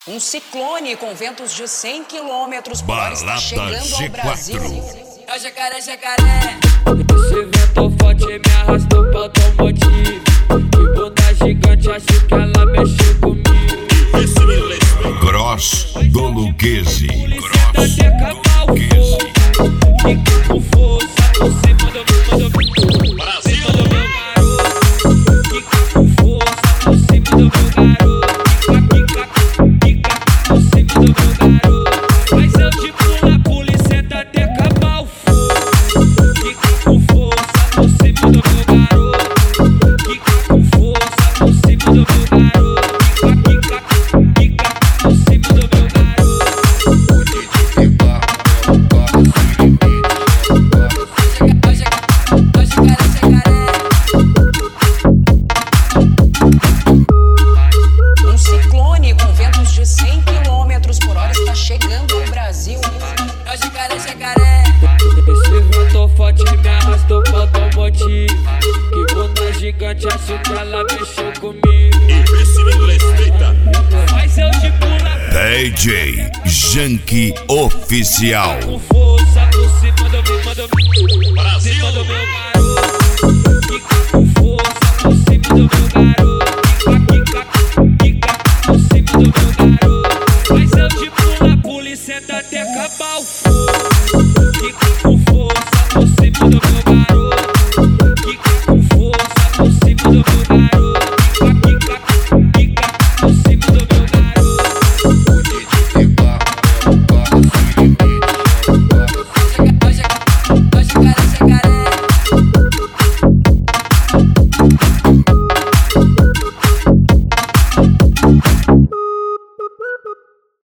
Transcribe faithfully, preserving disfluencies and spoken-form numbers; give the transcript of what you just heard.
Um ciclone com ventos de cem quilômetros por hora está Balada chegando G ao quatro. Brasil. É o jacaré, jacaré. Esse vento forte me arrastou pra automotivo. Que bunda gigante, acho que ela mexeu comigo. Gross do Luquezzi. Gross do Luquezzi. Fica com força por cima do meu Brasil. Do meu garoto. Fica com força por cima do meu garoto. Fica, fica, fica por cima do meu garoto. Mas eu te pulo, a polícia tá até acabar o fogo. Fica com força por cima do meu garoto. Fica com força por cima do meu garoto. Fica, fica, fica por cima do meu garoto. Um ciclone com ventos de cem quilômetros por hora está chegando ao Brasil. É o jacaré, jacaré. Esse vento forte me arrastou pra automotivo. Que bunda gigante, acho que ela mexeu comigo. Mas eu te pulo D J Janky Oficial. com força por cima do meu, do meu Brasil. Do meu garoto. Fica com força por cima do meu garoto. Fica, fica, fica por cima do meu garoto. Mas eu te pulo, a polícia tá até acabar o fogo.